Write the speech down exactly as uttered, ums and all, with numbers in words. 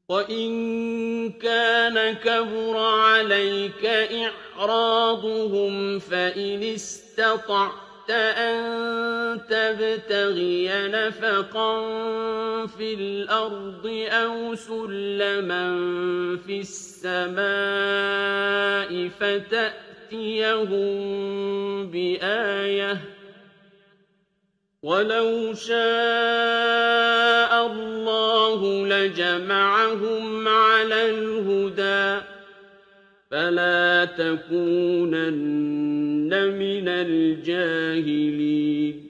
وَإِن كَانَ كَبُرَ عَلَيْكَ إِعْرَاضُهُمْ فَإِنِ اسْتَطَعْتَ أَن تَبْتَغِيَ نَفَقًا فِي الْأَرْضِ أَوْ سُلَّمًا فِي السَّمَاءِ فَتَأْتِيَهُم بِآيَةٍ ۚ وَلَوْ شَاءَ اللَّهُ لَجَمَعَهُمْ عَلَى الْهُدَىٰ ۚ فَلَا تَكُونَنَّ مِنَ الْجَاهِلِينَ